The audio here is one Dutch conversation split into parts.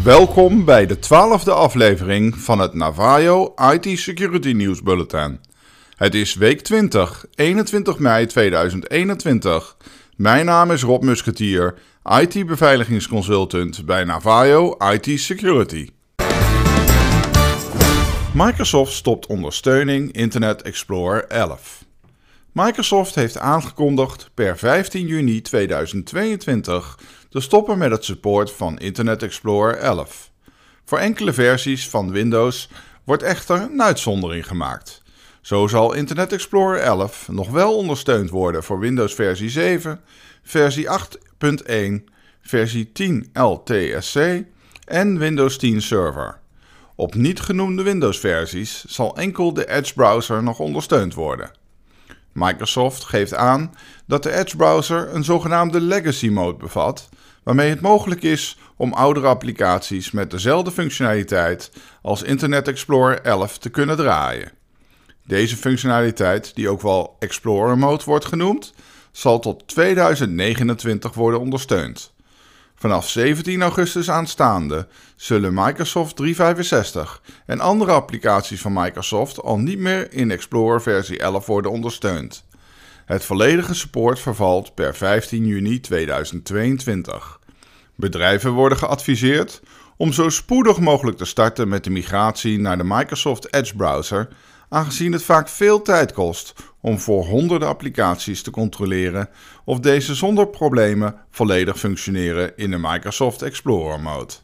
Welkom bij de 12e aflevering van het Navajo IT Security News Bulletin. Het is week 20, 21 mei 2021. Mijn naam is Rob Musketier, IT-beveiligingsconsultant bij Navajo IT Security. Microsoft stopt ondersteuning Internet Explorer 11. Microsoft heeft aangekondigd per 15 juni 2022 te stoppen met het support van Internet Explorer 11. Voor enkele versies van Windows wordt echter een uitzondering gemaakt. Zo zal Internet Explorer 11 nog wel ondersteund worden voor Windows versie 7, versie 8.1, versie 10 LTSC en Windows 10 Server. Op niet genoemde Windows-versies zal enkel de Edge-browser nog ondersteund worden. Microsoft geeft aan dat de Edge-browser een zogenaamde legacy mode bevat, waarmee het mogelijk is om oudere applicaties met dezelfde functionaliteit als Internet Explorer 11 te kunnen draaien. Deze functionaliteit, die ook wel Explorer Mode wordt genoemd, zal tot 2029 worden ondersteund. Vanaf 17 augustus aanstaande zullen Microsoft 365 en andere applicaties van Microsoft al niet meer in Explorer versie 11 worden ondersteund. Het volledige support vervalt per 15 juni 2022. Bedrijven worden geadviseerd om zo spoedig mogelijk te starten met de migratie naar de Microsoft Edge browser, aangezien het vaak veel tijd kost om voor honderden applicaties te controleren of deze zonder problemen volledig functioneren in de Microsoft Explorer mode.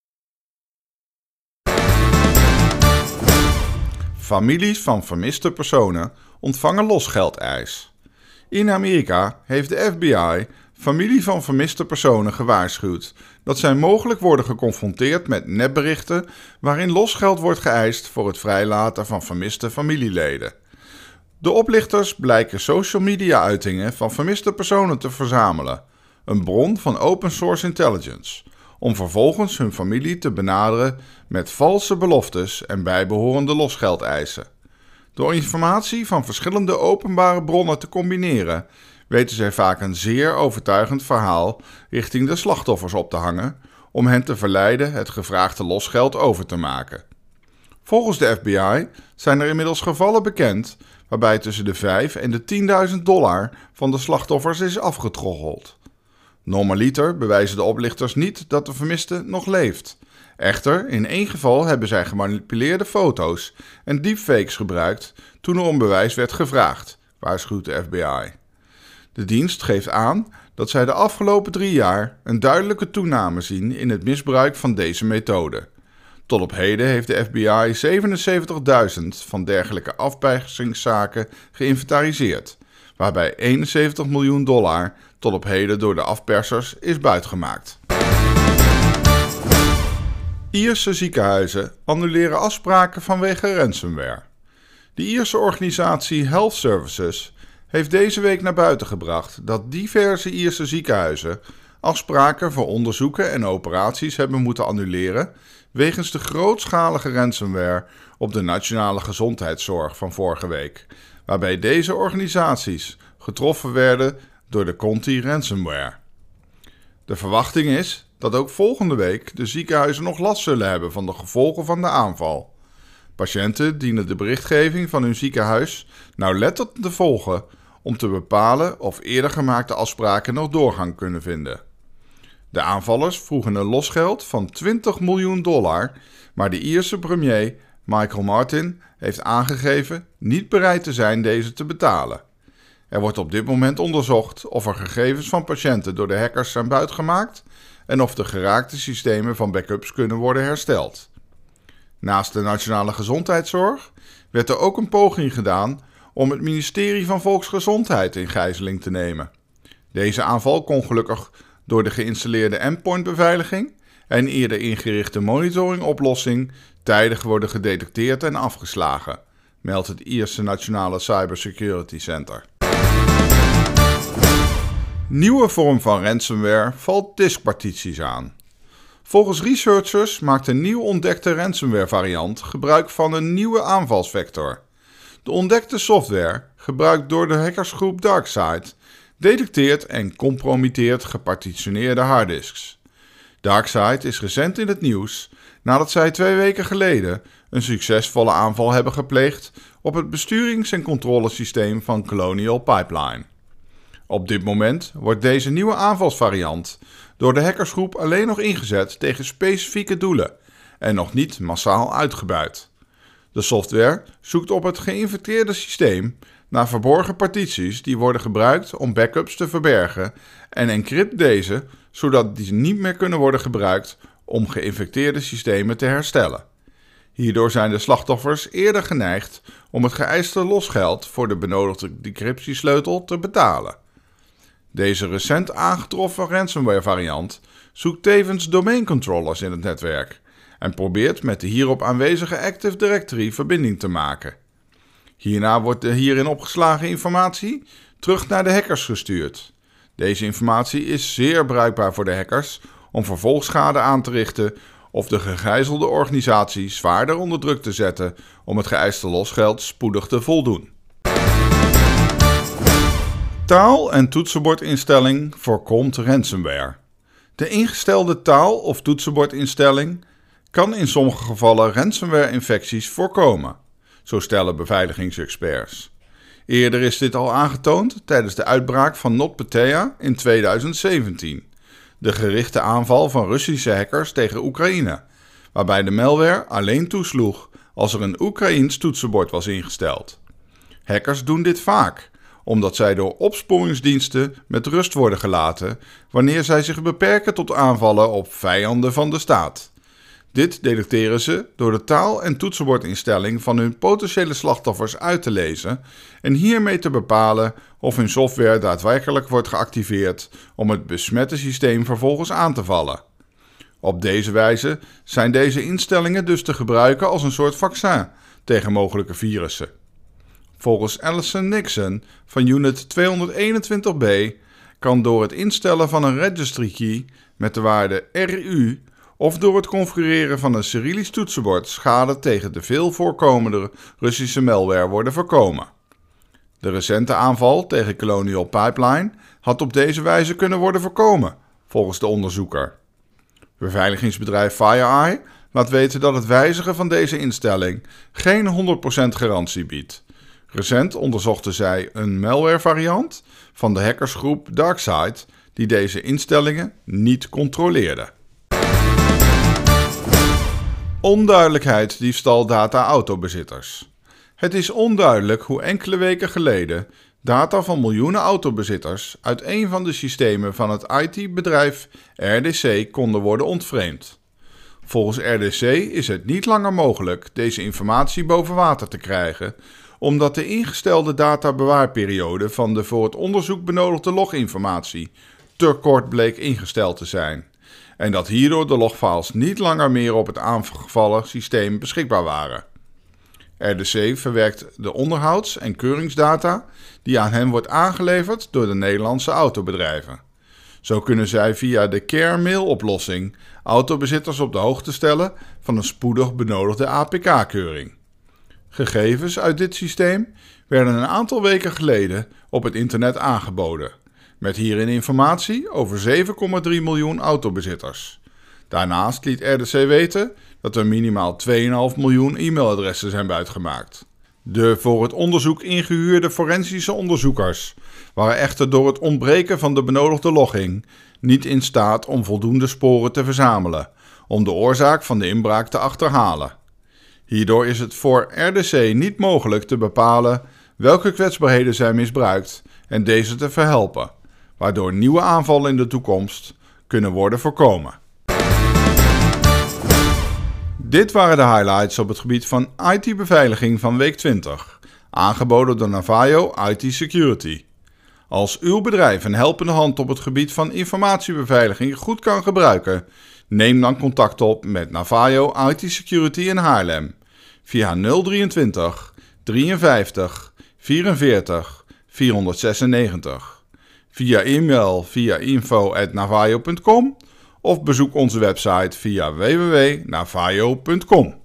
Families van vermiste personen ontvangen losgeldeis. In Amerika heeft de FBI familie van vermiste personen gewaarschuwd dat zij mogelijk worden geconfronteerd met nepberichten waarin losgeld wordt geëist voor het vrijlaten van vermiste familieleden. De oplichters blijken social media uitingen van vermiste personen te verzamelen, een bron van open source intelligence, om vervolgens hun familie te benaderen met valse beloftes en bijbehorende losgeldeisen. Door informatie van verschillende openbare bronnen te combineren, weten zij vaak een zeer overtuigend verhaal richting de slachtoffers op te hangen, om hen te verleiden het gevraagde losgeld over te maken. Volgens de FBI zijn er inmiddels gevallen bekend waarbij tussen de $5.000 en de $10.000 van de slachtoffers is afgetroggeld. Normaliter bewijzen de oplichters niet dat de vermiste nog leeft. Echter, in één geval hebben zij gemanipuleerde foto's en deepfakes gebruikt toen er om bewijs werd gevraagd, waarschuwt de FBI. De dienst geeft aan dat zij de afgelopen 3 jaar een duidelijke toename zien in het misbruik van deze methode. Tot op heden heeft de FBI 77.000 van dergelijke afpersingszaken geïnventariseerd, waarbij $71 miljoen tot op heden door de afpersers is buitgemaakt. Ierse ziekenhuizen annuleren afspraken vanwege ransomware. De Ierse organisatie Health Services heeft deze week naar buiten gebracht dat diverse Ierse ziekenhuizen afspraken voor onderzoeken en operaties hebben moeten annuleren wegens de grootschalige ransomware op de nationale gezondheidszorg van vorige week, waarbij deze organisaties getroffen werden door de Conti ransomware. De verwachting is dat ook volgende week de ziekenhuizen nog last zullen hebben van de gevolgen van de aanval. Patiënten dienen de berichtgeving van hun ziekenhuis nauwlettend te volgen om te bepalen of eerder gemaakte afspraken nog doorgang kunnen vinden. De aanvallers vroegen een losgeld van $20 miljoen, maar de Ierse premier Michael Martin heeft aangegeven niet bereid te zijn deze te betalen. Er wordt op dit moment onderzocht of er gegevens van patiënten door de hackers zijn buitgemaakt en of de geraakte systemen van backups kunnen worden hersteld. Naast de nationale gezondheidszorg werd er ook een poging gedaan om het ministerie van Volksgezondheid in gijzeling te nemen. Deze aanval kon gelukkig door de geïnstalleerde endpointbeveiliging en eerder ingerichte monitoringoplossing tijdig worden gedetecteerd en afgeslagen, meldt het Ierse Nationale Cybersecurity Center. Nieuwe vorm van ransomware valt diskpartities aan. Volgens researchers maakt een nieuw ontdekte ransomware variant gebruik van een nieuwe aanvalsvector. De ontdekte software, gebruikt door de hackersgroep DarkSide, detecteert en compromitteert gepartitioneerde harddisks. DarkSide is recent in het nieuws nadat zij 2 weken geleden een succesvolle aanval hebben gepleegd op het besturings- en controlesysteem van Colonial Pipeline. Op dit moment wordt deze nieuwe aanvalsvariant door de hackersgroep alleen nog ingezet tegen specifieke doelen en nog niet massaal uitgebuit. De software zoekt op het geïnfecteerde systeem naar verborgen partities die worden gebruikt om backups te verbergen en encrypt deze zodat die niet meer kunnen worden gebruikt om geïnfecteerde systemen te herstellen. Hierdoor zijn de slachtoffers eerder geneigd om het geëiste losgeld voor de benodigde decryptiesleutel te betalen. Deze recent aangetroffen ransomware variant zoekt tevens domeincontrollers in het netwerk en probeert met de hierop aanwezige Active Directory verbinding te maken. Hierna wordt de hierin opgeslagen informatie terug naar de hackers gestuurd. Deze informatie is zeer bruikbaar voor de hackers om vervolgschade aan te richten of de gegijzelde organisatie zwaarder onder druk te zetten om het geëiste losgeld spoedig te voldoen. Taal- en toetsenbordinstelling voorkomt ransomware. De ingestelde taal- of toetsenbordinstelling kan in sommige gevallen ransomware-infecties voorkomen, zo stellen beveiligingsexperts. Eerder is dit al aangetoond tijdens de uitbraak van NotPetya in 2017, de gerichte aanval van Russische hackers tegen Oekraïne, waarbij de malware alleen toesloeg als er een Oekraïens toetsenbord was ingesteld. Hackers doen dit vaak, omdat zij door opsporingsdiensten met rust worden gelaten wanneer zij zich beperken tot aanvallen op vijanden van de staat. Dit detecteren ze door de taal- en toetsenbordinstelling van hun potentiële slachtoffers uit te lezen en hiermee te bepalen of hun software daadwerkelijk wordt geactiveerd om het besmette systeem vervolgens aan te vallen. Op deze wijze zijn deze instellingen dus te gebruiken als een soort vaccin tegen mogelijke virussen. Volgens Alison Nixon van Unit 221B kan door het instellen van een registry key met de waarde RU of door het configureren van een Cyrillisch toetsenbord schade tegen de veel voorkomende Russische malware worden voorkomen. De recente aanval tegen Colonial Pipeline had op deze wijze kunnen worden voorkomen, volgens de onderzoeker. Beveiligingsbedrijf FireEye laat weten dat het wijzigen van deze instelling geen 100% garantie biedt. Recent onderzochten zij een malware variant van de hackersgroep DarkSide die deze instellingen niet controleerde. Onduidelijkheid diefstal data autobezitters. Het is onduidelijk hoe enkele weken geleden data van miljoenen autobezitters uit een van de systemen van het IT-bedrijf RDC konden worden ontvreemd. Volgens RDC is het niet langer mogelijk deze informatie boven water te krijgen, omdat de ingestelde databewaarperiode van de voor het onderzoek benodigde loginformatie te kort bleek ingesteld te zijn en dat hierdoor de logfiles niet langer meer op het aangevallen systeem beschikbaar waren. RDC verwerkt de onderhouds- en keuringsdata die aan hen wordt aangeleverd door de Nederlandse autobedrijven. Zo kunnen zij via de Care-mail-oplossing autobezitters op de hoogte stellen van een spoedig benodigde APK-keuring. Gegevens uit dit systeem werden een aantal weken geleden op het internet aangeboden, met hierin informatie over 7,3 miljoen autobezitters. Daarnaast liet RDC weten dat er minimaal 2,5 miljoen e-mailadressen zijn buitgemaakt. De voor het onderzoek ingehuurde forensische onderzoekers waren echter door het ontbreken van de benodigde logging niet in staat om voldoende sporen te verzamelen om de oorzaak van de inbraak te achterhalen. Hierdoor is het voor RDC niet mogelijk te bepalen welke kwetsbaarheden zijn misbruikt en deze te verhelpen, waardoor nieuwe aanvallen in de toekomst kunnen worden voorkomen. Dit waren de highlights op het gebied van IT-beveiliging van week 20, aangeboden door Navajo IT Security. Als uw bedrijf een helpende hand op het gebied van informatiebeveiliging goed kan gebruiken, neem dan contact op met Navajo IT Security in Haarlem via 023 53 44 496, via e-mail via info@navajo.com of bezoek onze website via www.navajo.com.